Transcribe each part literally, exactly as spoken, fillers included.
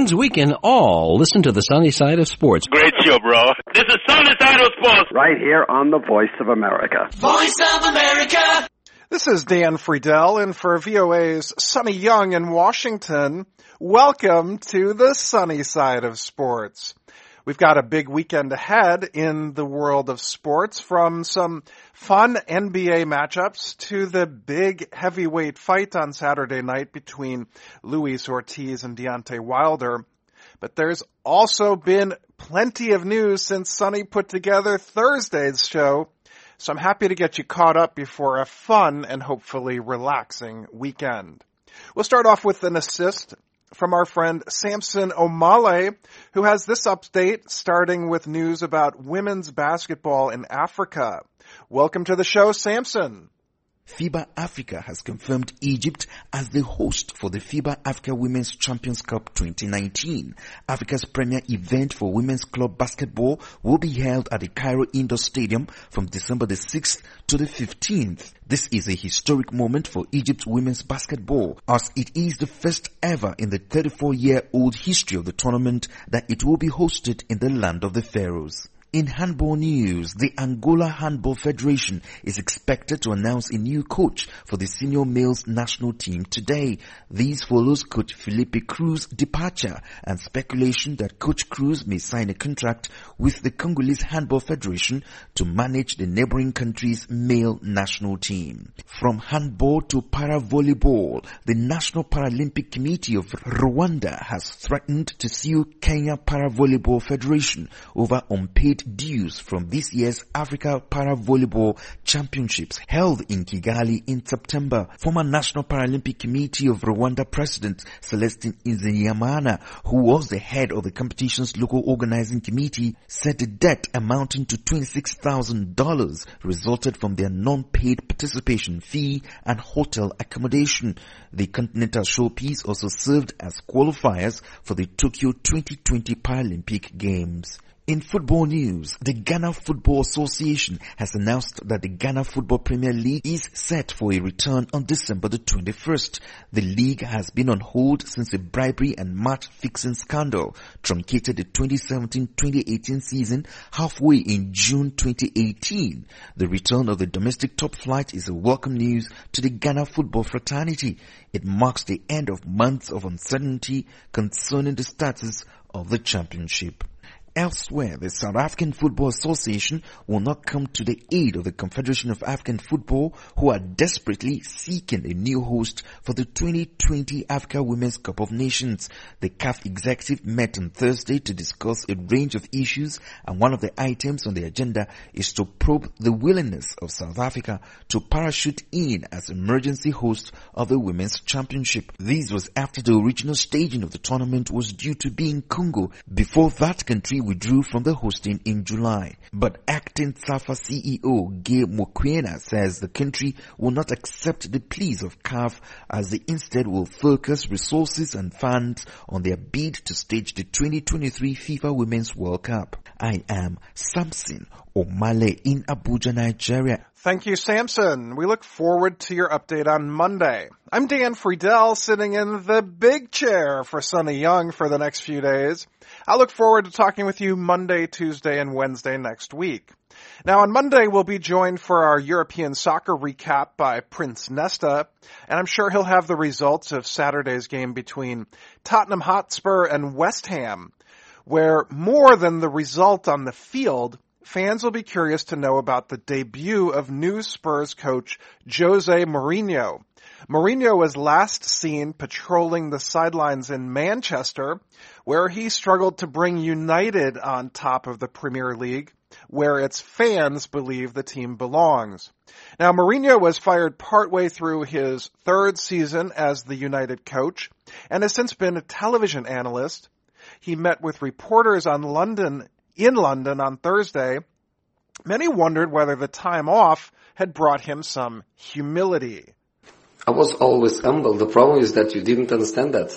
means we can all listen to the sunny side of sports. Great show, bro. This is Sunny Side of Sports. Right here on the Voice of America. Voice of America. This is Dan Friedel, and for V O A's Sonny Young in Washington, welcome to the sunny side of sports. We've got a big weekend ahead in the world of sports, from some fun N B A matchups to the big heavyweight fight on Saturday night between Luis Ortiz and Deontay Wilder. But there's also been plenty of news since Sonny put together Thursday's show, so I'm happy to get you caught up before a fun and hopefully relaxing weekend. We'll start off with an assist from our friend Samson Omale, who has this update, starting with news about women's basketball in Africa. Welcome to the show, Samson. FIBA Africa has confirmed Egypt as the host for the FIBA Africa Women's Champions Cup twenty nineteen. Africa's premier event for women's club basketball will be held at the Cairo Indoor Stadium from December the sixth to the fifteenth. This is a historic moment for Egypt's women's basketball, as it is the first ever in the thirty-four-year-old history of the tournament that it will be hosted in the land of the Pharaohs. In handball news, the Angola Handball Federation is expected to announce a new coach for the senior males national team today. This follows Coach Felipe Cruz's departure and speculation that Coach Cruz may sign a contract with the Congolese Handball Federation to manage the neighboring country's male national team. From handball to para-volleyball, the National Paralympic Committee of Rwanda has threatened to sue Kenya Para-Volleyball Federation over unpaid dues from this year's Africa Para-Volleyball Championships held in Kigali in September. Former National Paralympic Committee of Rwanda President Celestine Nzeyimana, who was the head of the competition's local organizing committee, said the debt amounting to twenty-six thousand dollars resulted from their non-paid participation fee and hotel accommodation. The Continental Showpiece also served as qualifiers for the Tokyo twenty twenty Paralympic Games. In football news, the Ghana Football Association has announced that the Ghana Football Premier League is set for a return on December the twenty-first. The league has been on hold since a bribery and match-fixing scandal truncated the twenty seventeen twenty eighteen season halfway in June twenty eighteen. The return of the domestic top flight is a welcome news to the Ghana football fraternity. It marks the end of months of uncertainty concerning the status of the championship. Elsewhere, the South African Football Association will not come to the aid of the Confederation of African Football, who are desperately seeking a new host for the twenty twenty Africa Women's Cup of Nations. The C A F executive met on Thursday to discuss a range of issues, and one of the items on the agenda is to probe the willingness of South Africa to parachute in as emergency host of the Women's Championship. This was after the original staging of the tournament was due to be in Congo before that country withdrew from the hosting in July. But acting SAFA C E O Gay Mokwena says the country will not accept the pleas of C A F, as they instead will focus resources and funds on their bid to stage the twenty twenty-three FIFA Women's World Cup. I am Samson Omale in Abuja, Nigeria. Thank you, Samson. We look forward to your update on Monday. I'm Dan Friedel, sitting in the big chair for Sonny Young for the next few days. I look forward to talking with you Monday, Tuesday, and Wednesday next week. Now, on Monday, we'll be joined for our European soccer recap by Prince Nesta, and I'm sure he'll have the results of Saturday's game between Tottenham Hotspur and West Ham, where more than the result on the field, fans will be curious to know about the debut of new Spurs coach Jose Mourinho. Mourinho was last seen patrolling the sidelines in Manchester, where he struggled to bring United on top of the Premier League, where its fans believe the team belongs. Now, Mourinho was fired partway through his third season as the United coach, and has since been a television analyst. He met with reporters on London, in London on Thursday. Many wondered whether the time off had brought him some humility. I was always humble. The problem is that you didn't understand that.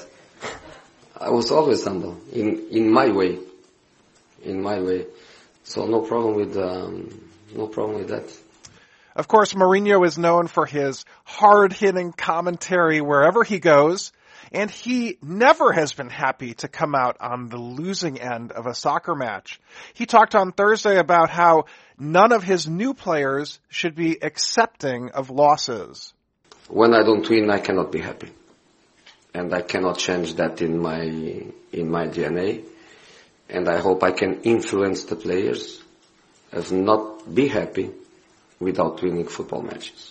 I was always humble, in, in my way. In my way. So no problem with, um, no problem with that. Of course, Mourinho is known for his hard-hitting commentary wherever he goes, and he never has been happy to come out on the losing end of a soccer match. He talked on Thursday about how none of his new players should be accepting of losses. When I don't win, I cannot be happy. And I cannot change that in my in my D N A. And I hope I can influence the players of not be happy without winning football matches.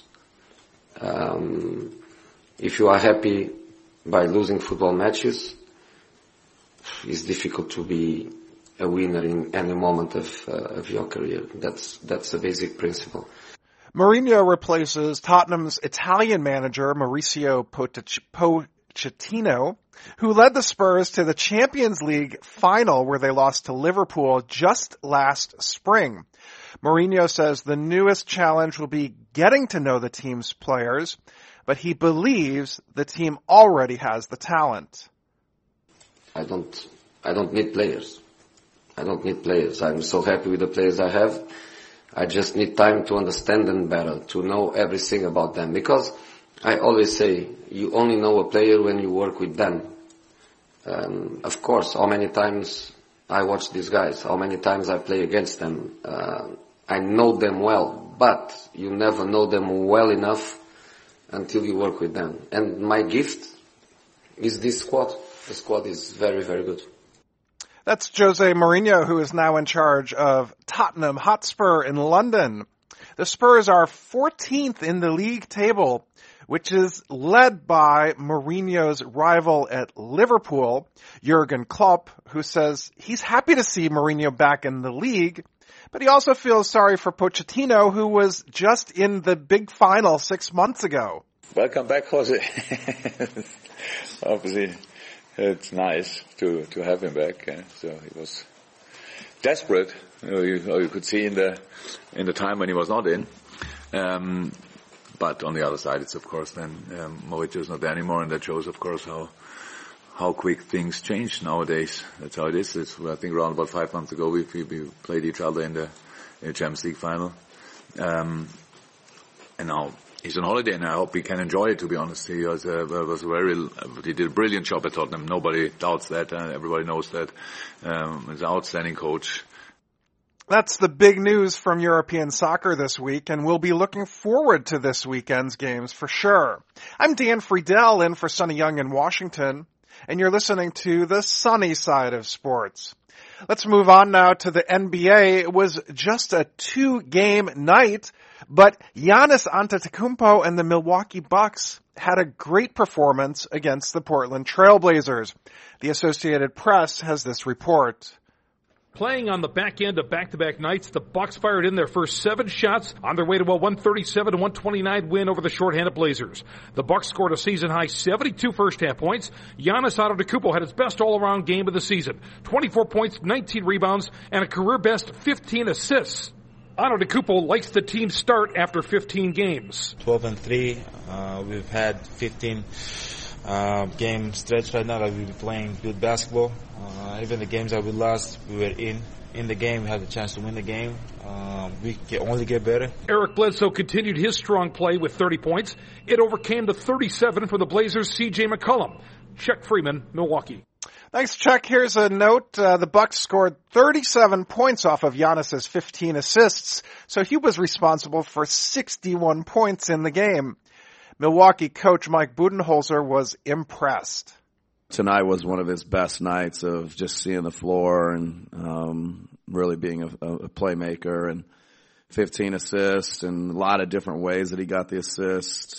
Um, if you are happy by losing football matches, it's difficult to be a winner in any moment of, uh, of your career. That's that's a basic principle. Mourinho replaces Tottenham's Italian manager Mauricio Pochettino, who led the Spurs to the Champions League final where they lost to Liverpool just last spring. Mourinho says the newest challenge will be getting to know the team's players, but he believes the team already has the talent. I don't, I don't need players. I don't need players. I'm so happy with the players I have. I just need time to understand them better, to know everything about them. Because I always say, you only know a player when you work with them. Um, of course, how many times I watch these guys, how many times I play against them. Uh, I know them well, but you never know them well enough until you work with them. And my gift is this squad. The squad is very, very good. That's Jose Mourinho, who is now in charge of Tottenham Hotspur in London. The Spurs are fourteenth in the league table, which is led by Mourinho's rival at Liverpool, Jurgen Klopp, who says he's happy to see Mourinho back in the league, but he also feels sorry for Pochettino, who was just in the big final six months ago. Welcome back, Jose. Obviously, it's nice to, to have him back. Uh, so he was desperate, you know, you, you could see in the in the time when he was not in. Um, but on the other side, it's of course then um, Mourinho is not there anymore, and that shows, of course, how how quick things change nowadays. That's how it is. It's, I think around about five months ago we, we, we played each other in the, in the Champions League final, um, and now he's on holiday, and I hope he can enjoy it. To be honest, he was, uh, was very, he did a brilliant job at Tottenham. Nobody doubts that. Uh, everybody knows that. Um, he's an outstanding coach. That's the big news from European soccer this week, and we'll be looking forward to this weekend's games for sure. I'm Dan Friedel in for Sonny Young in Washington, and you're listening to the sunny side of sports. Let's move on now to the N B A. It was just a two-game night, but Giannis Antetokounmpo and the Milwaukee Bucks had a great performance against the Portland Trail Blazers. The Associated Press has this report. Playing on the back end of back-to-back nights, the Bucks fired in their first seven shots on their way to a one thirty-seven to one twenty-nine win over the shorthanded Blazers. The Bucks scored a season-high seventy-two first-half points. Giannis Antetokounmpo had his best all-around game of the season. twenty-four points, nineteen rebounds, and a career-best fifteen assists. Antetokounmpo likes the team's start after fifteen games. twelve and three. Uh, we've had fifteen uh, game stretch right now that we've been playing good basketball. Uh, even the games that we lost, we were in in the game. We had the chance to win the game. Um, we can only get better. Eric Bledsoe continued his strong play with thirty points. It overcame the thirty-seven for the Blazers' C J McCollum. Chuck Freeman, Milwaukee. Thanks, Chuck. Here's a note. Uh, the Bucks scored thirty-seven points off of Giannis's fifteen assists, so he was responsible for sixty-one points in the game. Milwaukee coach Mike Budenholzer was impressed. Tonight was one of his best nights of just seeing the floor and um, really being a, a playmaker, and fifteen assists and a lot of different ways that he got the assists.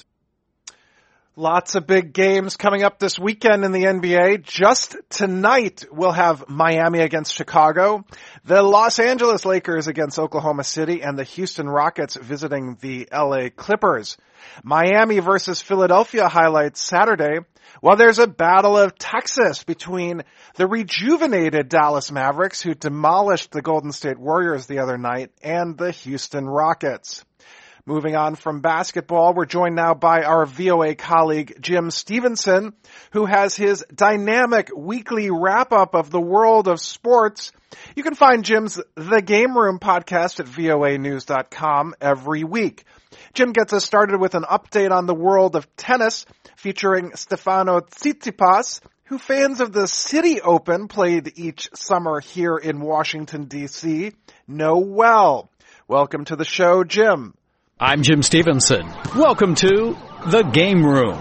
Lots of big games coming up this weekend in the N B A. Just tonight, we'll have Miami against Chicago, the Los Angeles Lakers against Oklahoma City, and the Houston Rockets visiting the L A Clippers. Miami versus Philadelphia highlights Saturday, while there's a battle of Texas between the rejuvenated Dallas Mavericks, who demolished the Golden State Warriors the other night, and the Houston Rockets. Moving on from basketball, we're joined now by our V O A colleague Jim Stevenson, who has his dynamic weekly wrap-up of the world of sports. You can find Jim's The Game Room podcast at V O A news dot com every week. Jim gets us started with an update on the world of tennis, featuring Stefano Tsitsipas, who fans of the City Open, played each summer here in Washington, D C, know well. Welcome to the show, Jim. I'm Jim Stevenson. Welcome to The Game Room.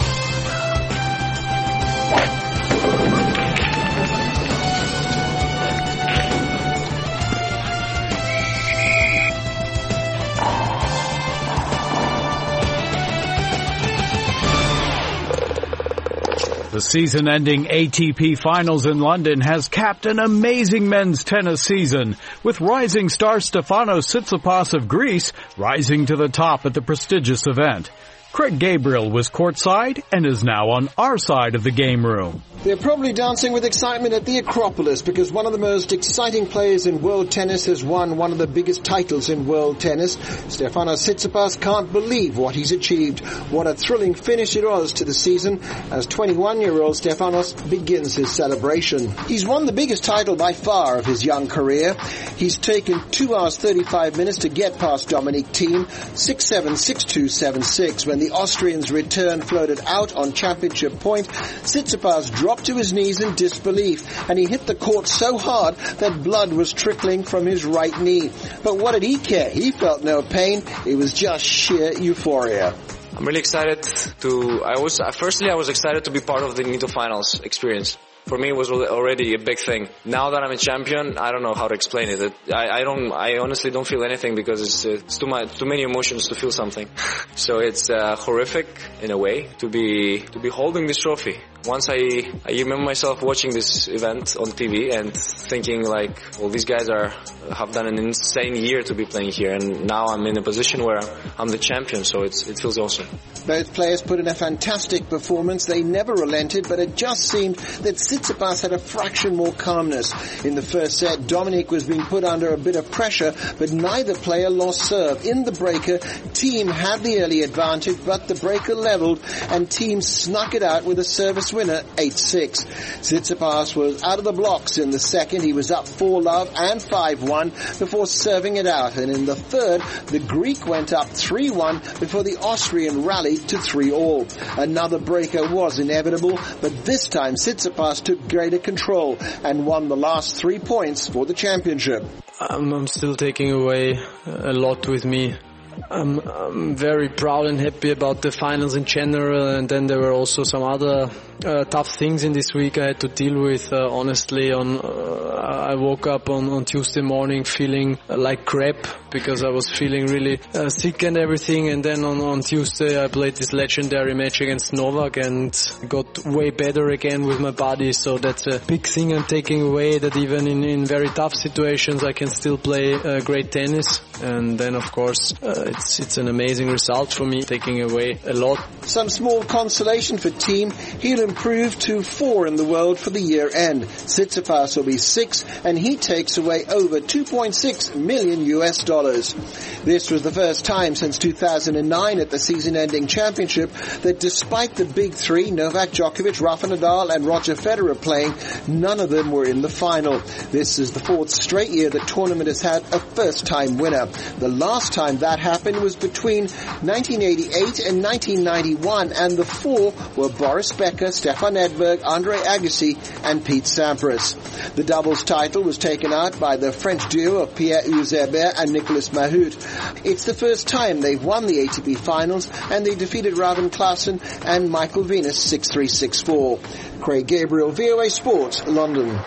The season-ending A T P Finals in London has capped an amazing men's tennis season, with rising star Stefanos Tsitsipas of Greece rising to the top at the prestigious event. Craig Gabriel was courtside and is now on our side of the game room. They're probably dancing with excitement at the Acropolis because one of the most exciting players in world tennis has won one of the biggest titles in world tennis. Stefanos Tsitsipas can't believe what he's achieved. What a thrilling finish it was to the season as twenty-one-year-old Stefanos begins his celebration. He's won the biggest title by far of his young career. He's taken two hours thirty-five minutes to get past Dominic Thiem, six seven, six two, seven six. When the Austrian's return floated out on championship point, Tsitsipas dropped to his knees in disbelief, and he hit the court so hard that blood was trickling from his right knee. But what did he care? He felt no pain. It was just sheer euphoria. I'm really excited to, I was, firstly I was excited to be part of the Mito Finals experience. For me, it was already a big thing. Now that I'm a champion, I don't know how to explain it. I, I don't, I honestly don't feel anything because it's, it's too much, too many emotions to feel something. So it's uh, horrific in a way to be, to be holding this trophy. Once I, I remember myself watching this event on T V and thinking like, well, these guys are, have done an insane year to be playing here, and now I'm in a position where I'm the champion, so it's, it feels awesome. Both players put in a fantastic performance. They never relented, but it just seemed that Tsitsipas had a fraction more calmness. In the first set, Dominic was being put under a bit of pressure, but neither player lost serve. In the breaker, Thiem had the early advantage, but the breaker leveled, and Thiem snuck it out with a service winner, eight six. Tsitsipas was out of the blocks in the second. He was up four love and five one before serving it out, and in the third, the Greek went up three one before the Austrian rallied to three all. Another breaker was inevitable, but this time Tsitsipas took greater control and won the last three points for the championship. I'm, I'm still taking away a lot with me. I'm, I'm very proud and happy about the finals in general, and then there were also some other uh, tough things in this week I had to deal with. Uh, honestly, on uh, I woke up on, on Tuesday morning feeling uh, like crap because I was feeling really uh, sick and everything, and then on, on Tuesday I played this legendary match against Novak and got way better again with my body, so that's a big thing I'm taking away, that even in, in very tough situations I can still play uh, great tennis. And then of course uh, it's it's an amazing result for me, taking away a lot. Some small consolation for Thiem. He'll improve to four in the world for the year end. Tsitsipas will be six, and he takes away over two point six million U S dollars. This was the first time since two thousand nine at the season-ending championship that despite the big three, Novak Djokovic, Rafa Nadal and Roger Federer playing, none of them were in the final. This is the fourth straight year the tournament has had a first-time winner. The last time that happened was between nineteen eighty-eight and nineteen ninety-one, and the four were Boris Becker, Stefan Edberg, Andre Agassi and Pete Sampras. The doubles title was taken out by the French duo of Pierre-Yves Herbert and Nicolas Mahut. It's the first time they've won the A T P Finals, and they defeated Raven Klaasen and Michael Venus six three, six four. Craig Gabriel, V O A Sports, London.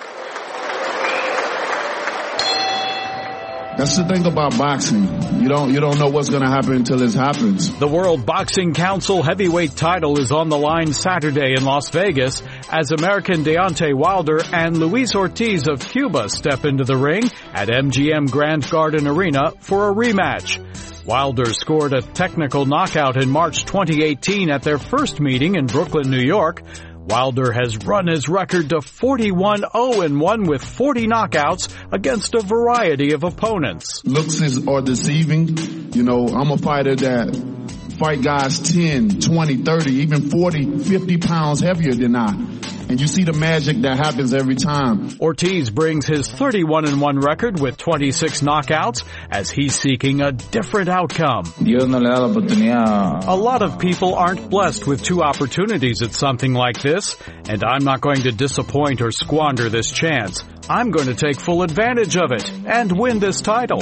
That's the thing about boxing. You don't you don't know what's going to happen until it happens. The World Boxing Council heavyweight title is on the line Saturday in Las Vegas as American Deontay Wilder and Luis Ortiz of Cuba step into the ring at M G M Grand Garden Arena for a rematch. Wilder scored a technical knockout in March twenty eighteen at their first meeting in Brooklyn, New York. Wilder has run his record to forty-one oh and one with forty knockouts against a variety of opponents. Looks is, are deceiving. You know, I'm a fighter that fight guys ten, twenty, thirty, even forty, fifty pounds heavier than I. And you see the magic that happens every time. Ortiz brings his thirty-one and one record with twenty-six knockouts as he's seeking a different outcome. A lot of people aren't blessed with two opportunities at something like this, and I'm not going to disappoint or squander this chance. I'm going to take full advantage of it and win this title.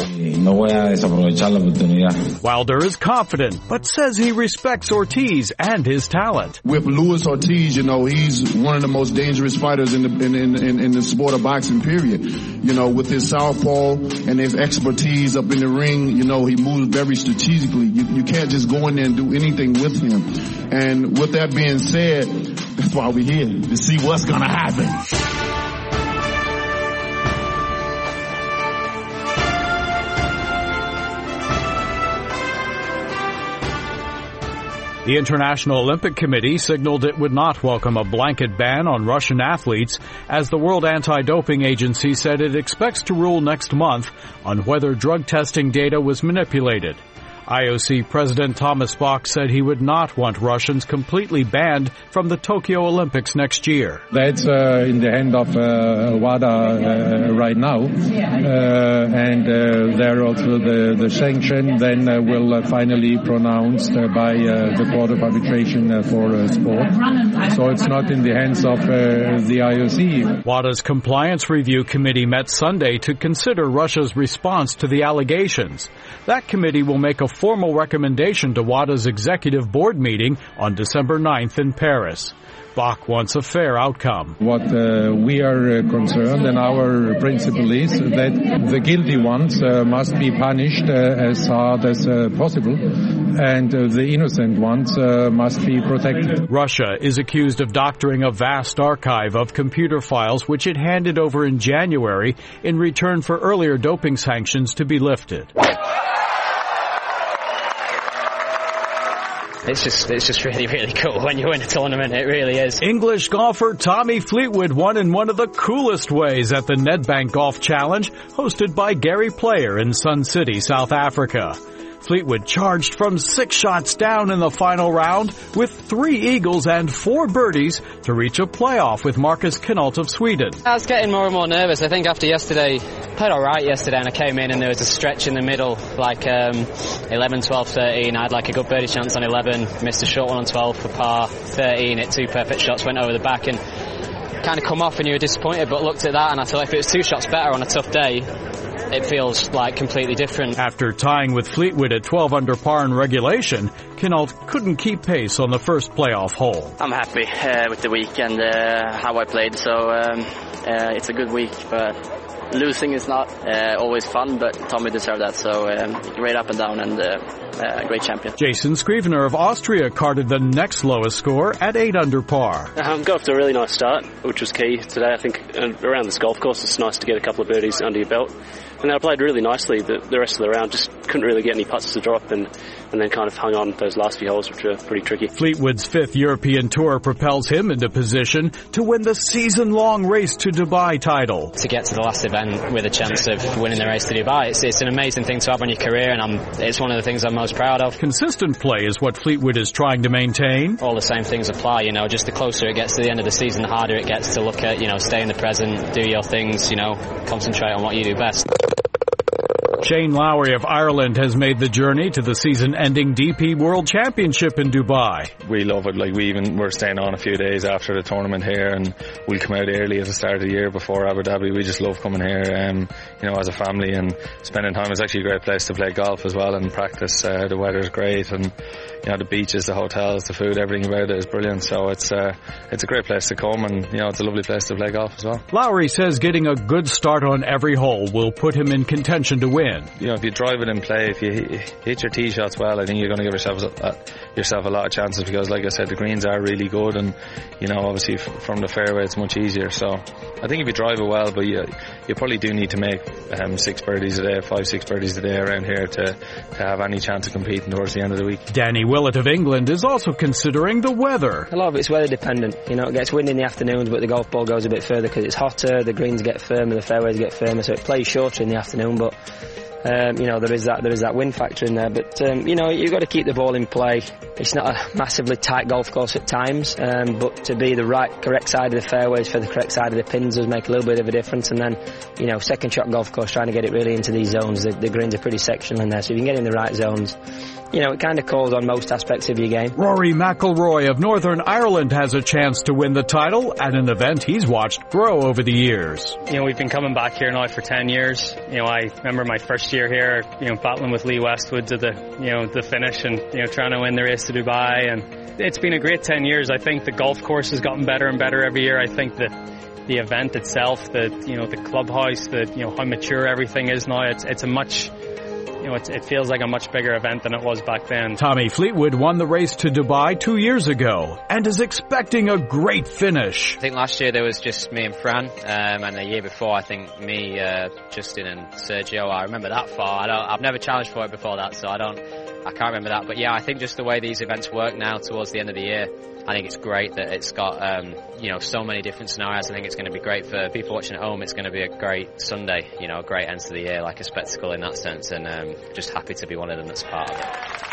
Wilder is confident, but says he respects Ortiz and his talent. With Luis Ortiz, you know, he's one of the most dangerous fighters in the in, in, in the sport of boxing, period. You know, with his southpaw and his expertise up in the ring, you know, he moves very strategically. You, you can't just go in there and do anything with him. And with that being said, that's why we're here, to see what's going to happen. The International Olympic Committee signaled it would not welcome a blanket ban on Russian athletes, as the World Anti-Doping Agency said it expects to rule next month on whether drug testing data was manipulated. I O C President Thomas Bach said he would not want Russians completely banned from the Tokyo Olympics next year. That's uh, in the hand of uh, WADA uh, right now, uh, and uh, there also the, the sanction then uh, will uh, finally pronounced uh, by uh, the Court of Arbitration uh, for uh, Sport. So it's not in the hands of uh, the I O C. WADA's Compliance Review Committee met Sunday to consider Russia's response to the allegations. That committee will make a formal recommendation to WADA's executive board meeting on December ninth in Paris. Bach wants a fair outcome. What uh, we are uh, concerned, and our principle is that the guilty ones uh, must be punished uh, as hard as uh, possible, and uh, the innocent ones uh, must be protected. Russia is accused of doctoring a vast archive of computer files which it handed over in January in return for earlier doping sanctions to be lifted. It's just, it's just really, really cool when you win a tournament. It really is. English golfer Tommy Fleetwood won in one of the coolest ways at the Nedbank Golf Challenge, hosted by Gary Player in Sun City, South Africa. Fleetwood charged from six shots down in the final round with three eagles and four birdies to reach a playoff with Marcus Kinhult of Sweden. I was getting more and more nervous. I think after yesterday, I played all right yesterday, and I came in and there was a stretch in the middle, like um, eleven, twelve, thirteen. I had like a good birdie chance on eleven, missed a short one on twelve for par. thirteen, hit two perfect shots, went over the back and kind of come off, and you were disappointed, but looked at that and I thought if it was two shots better on a tough day, it feels like completely different. After tying with Fleetwood at twelve under par in regulation, Kinhult couldn't keep pace on the first playoff hole. I'm happy uh, with the week and uh, how I played, so um, uh, it's a good week, but losing is not uh, always fun, but Tommy deserved that, so um, great up and down and uh, uh, great champion. Jason Scrivener of Austria carded the next lowest score at eight under par. Um, got off to a really nice start, which was key today. I think uh, around this golf course it's nice to get a couple of birdies under your belt. And I played really nicely the, the rest of the round, just couldn't really get any putts to drop, and, and then kind of hung on those last few holes, which were pretty tricky. Fleetwood's fifth European tour propels him into position to win the season-long Race to Dubai title. To get to the last event with a chance of winning the Race to Dubai, it's, it's an amazing thing to have on your career, and I'm, it's one of the things I'm most proud of. Consistent play is what Fleetwood is trying to maintain. All the same things apply, you know, just the closer it gets to the end of the season, the harder it gets to look at, you know, stay in the present, do your things, you know, concentrate on what you do best. Shane Lowry of Ireland has made the journey to the season-ending D P World Championship in Dubai. We love it. Like, we even we're staying on a few days after the tournament here, and we'll come out early at the start of the year before Abu Dhabi. We just love coming here, um, you know, as a family and spending time. It's actually a great place to play golf as well and practice. Uh, the weather's great, and you know, the beaches, the hotels, the food, everything about it is brilliant. So it's uh, it's a great place to come, and you know, it's a lovely place to play golf as well. Lowry says getting a good start on every hole will put him in contention to win. win. You know, if you drive it in play, if you hit your tee shots well, I think you're going to give yourself a, yourself a lot of chances because, like I said, the greens are really good, and you know, obviously from the fairway it's much easier. So I think if you drive it well, but you you probably do need to make um, six birdies a day, five six birdies a day around here to to have any chance of competing towards the end of the week. Danny Willett of England is also considering the weather. A lot of it's weather dependent. You know, it gets wind in the afternoons, but the golf ball goes a bit further because it's hotter. The greens get firmer, the fairways get firmer, so it plays shorter in the afternoon. But Um, you know, there is that there is that wind factor in there, but um, you know, you've got to keep the ball in play. It's not a massively tight golf course at times, um, but to be the right, correct side of the fairways for the correct side of the pins does make a little bit of a difference. And then, you know, second shot golf course, trying to get it really into these zones. The, the greens are pretty sectional in there, so if you can get in the right zones, you know, it kind of calls on most aspects of your game. Rory McIlroy of Northern Ireland has a chance to win the title at an event he's watched grow over the years. You know, we've been coming back here now for ten years. You know, I remember my first year here, you know, battling with Lee Westwood to the, you know, the finish and, you know, trying to win the race to Dubai. And it's been a great ten years. I think the golf course has gotten better and better every year. I think that the event itself, the, you know, the clubhouse, the, you know, how mature everything is now, it's, it's a much, you know, it's, it feels like a much bigger event than it was back then. Tommy Fleetwood won the race to Dubai two years ago and is expecting a great finish. I think last year there was just me and Fran, um, and the year before I think me, uh, Justin and Sergio. I remember that far. I don't, I've never challenged for it before that, so I don't, I can't remember that. But yeah, I think just the way these events work now towards the end of the year, I think it's great that it's got, um, you know, so many different scenarios. I think it's going to be great for people watching at home. It's going to be a great Sunday, you know, a great end to the year, like a spectacle in that sense, and um, just happy to be one of them that's part of it.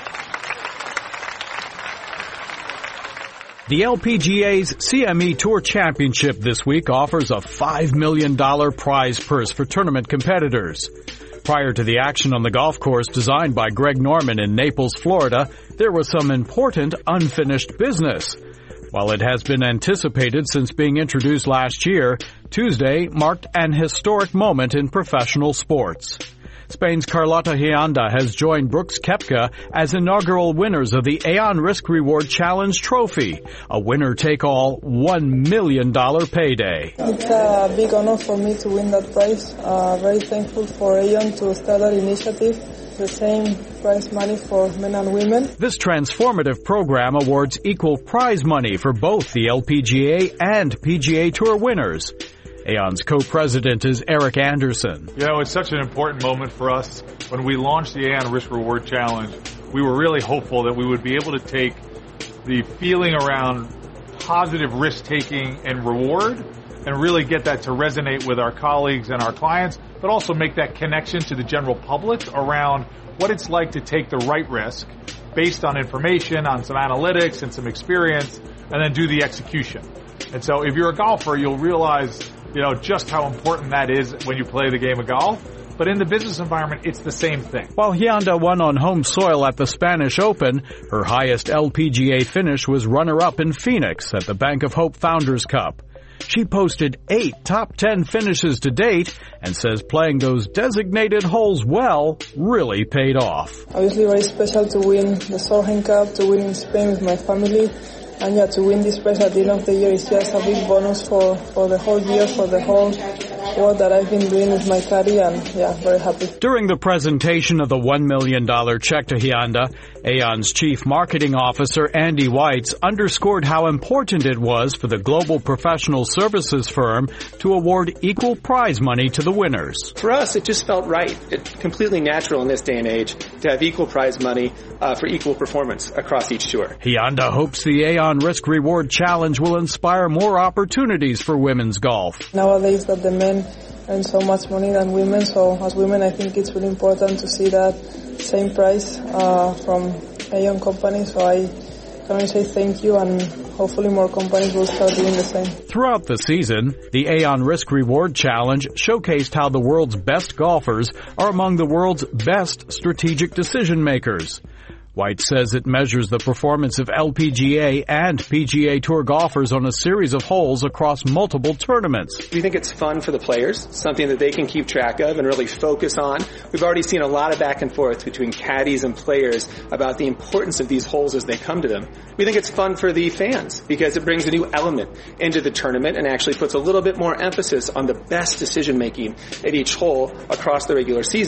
The L P G A's C M E Tour Championship this week offers a five million dollars prize purse for tournament competitors. Prior to the action on the golf course designed by Greg Norman in Naples, Florida, there was some important unfinished business. While it has been anticipated since being introduced last year, Tuesday marked an historic moment in professional sports. Spain's Carlota Hianda has joined Brooks Koepka as inaugural winners of the Aon Risk Reward Challenge Trophy, a winner-take-all one million dollars payday. It's a big honor for me to win that prize. Uh, very thankful for Aon to start that initiative. The same prize money for men and women. This transformative program awards equal prize money for both the L P G A and P G A Tour winners. Aon's co-president is Eric Anderson. You know, it's such an important moment for us. When we launched the Aon Risk Reward Challenge, we were really hopeful that we would be able to take the feeling around positive risk-taking and reward and really get that to resonate with our colleagues and our clients, but also make that connection to the general public around what it's like to take the right risk based on information, on some analytics and some experience, and then do the execution. And so if you're a golfer, you'll realize, you know, just how important that is when you play the game of golf. But in the business environment, it's the same thing. While Hianda won on home soil at the Spanish Open, her highest L P G A finish was runner-up in Phoenix at the Bank of Hope Founders Cup. She posted eight top ten finishes to date and says playing those designated holes well really paid off. Obviously very special to win the Solheim Cup, to win in Spain with my family. And yeah, to win this prize at the end of the year is just a big bonus for, for the whole year, for the whole work that I've been doing with my caddy, and yeah, very happy. During the presentation of the one million dollars check to Hianda, Aon's chief marketing officer, Andy Weitz, underscored how important it was for the global professional services firm to award equal prize money to the winners. For us, it just felt right. It's completely natural in this day and age to have equal prize money uh, for equal performance across each tour. Hianda hopes the Aon Risk Reward Challenge will inspire more opportunities for women's golf. Nowadays that the men earn so much money than women, so as women I think it's really important to see that same price uh, from Aon company, so I can only say thank you, and hopefully more companies will start doing the same. Throughout the season, the Aon Risk Reward Challenge showcased how the world's best golfers are among the world's best strategic decision makers. White says it measures the performance of L P G A and P G A Tour golfers on a series of holes across multiple tournaments. We think it's fun for the players, something that they can keep track of and really focus on. We've already seen a lot of back and forth between caddies and players about the importance of these holes as they come to them. We think it's fun for the fans because it brings a new element into the tournament and actually puts a little bit more emphasis on the best decision making at each hole across the regular season.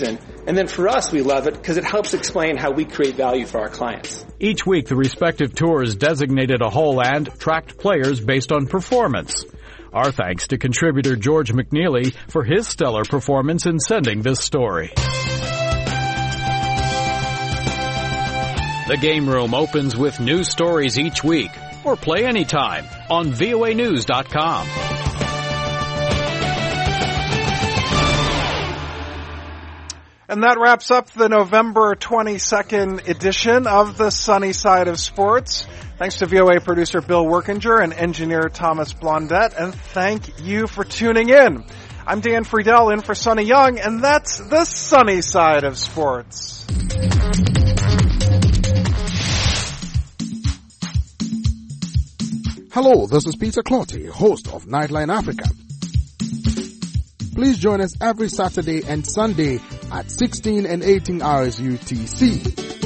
And then for us, we love it because it helps explain how we create value for our clients. Each week, the respective tours designated a hole and tracked players based on performance. Our thanks to contributor George McNeely for his stellar performance in sending this story. The Game Room opens with news stories each week, or play anytime on V O A news dot com. And that wraps up the November twenty-second edition of the Sunny Side of Sports. Thanks to V O A producer Bill Workinger and engineer Thomas Blondette, and thank you for tuning in. I'm Dan Friedel in for Sonny Young, and that's the Sunny Side of Sports. Hello, this is Peter Clotty, host of Nightline Africa. Please join us every Saturday and Sunday at sixteen and eighteen hours U T C.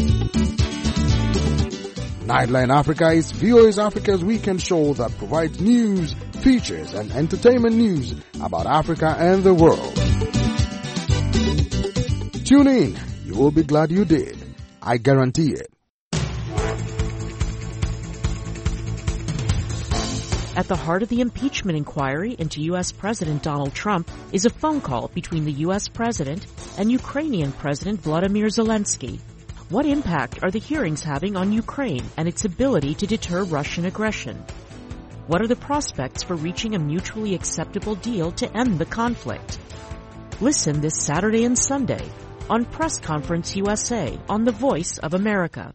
Nightline Africa is V O A's Africa's weekend show that provides news, features, and entertainment news about Africa and the world. Tune in. You will be glad you did. I guarantee it. At the heart of the impeachment inquiry into U S. President Donald Trump is a phone call between the U S. President and Ukrainian President Vladimir Zelensky. What impact are the hearings having on Ukraine and its ability to deter Russian aggression? What are the prospects for reaching a mutually acceptable deal to end the conflict? Listen this Saturday and Sunday on Press Conference U S A on The Voice of America.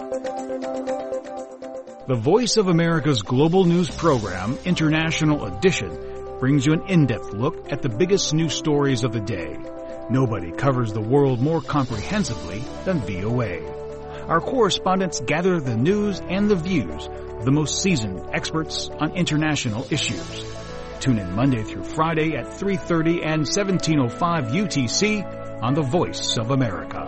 The Voice of America's global news program, International Edition, brings you an in-depth look at the biggest news stories of the day. Nobody covers the world more comprehensively than V O A. Our correspondents gather the news and the views of the most seasoned experts on international issues. Tune in Monday through Friday at three thirty and seventeen oh five U T C on The Voice of America.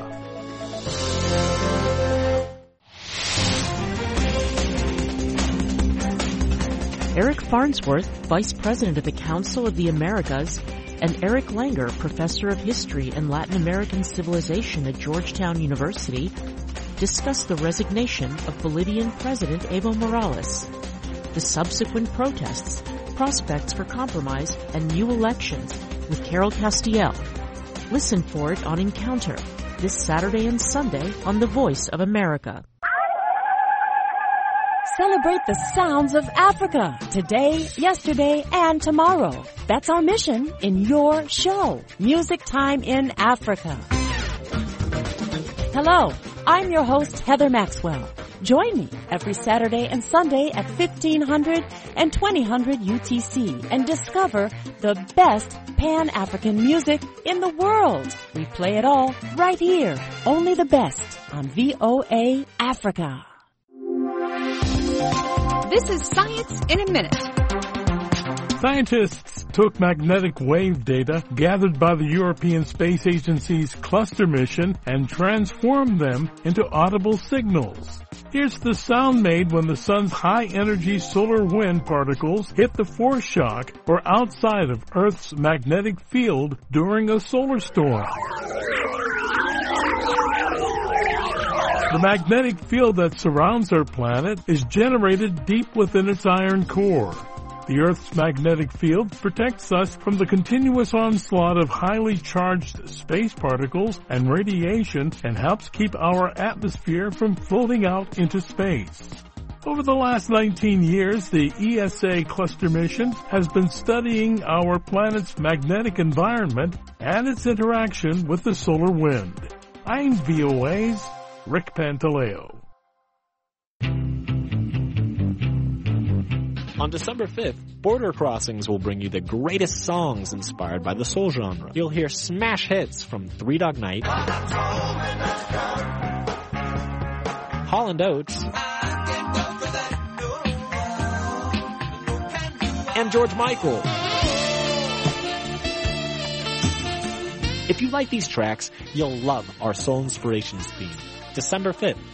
Eric Farnsworth, Vice President of the Council of the Americas, and Eric Langer, Professor of History and Latin American Civilization at Georgetown University, discuss the resignation of Bolivian President Evo Morales, the subsequent protests, prospects for compromise, and new elections with Carol Castiel. Listen for it on Encounter this Saturday and Sunday on The Voice of America. Celebrate the sounds of Africa today, yesterday, and tomorrow. That's our mission in your show, Music Time in Africa. Hello, I'm your host, Heather Maxwell. Join me every Saturday and Sunday at fifteen hundred and twenty hundred U T C and discover the best Pan-African music in the world. We play it all right here, only the best on V O A Africa. This is Science in a Minute. Scientists took magnetic wave data gathered by the European Space Agency's cluster mission and transformed them into audible signals. Here's the sound made when the sun's high-energy solar wind particles hit the force shock or outside of Earth's magnetic field during a solar storm. The magnetic field that surrounds our planet is generated deep within its iron core. The Earth's magnetic field protects us from the continuous onslaught of highly charged space particles and radiation and helps keep our atmosphere from floating out into space. Over the last nineteen years, the E S A cluster mission has been studying our planet's magnetic environment and its interaction with the solar wind. I'm V O A's Rick Pantaleo. On December fifth, Border Crossings will bring you the greatest songs inspired by the soul genre. You'll hear smash hits from Three Dog Night, Holland Oates, and George Michael. If you like these tracks, you'll love our Soul Inspirations theme. December fifth,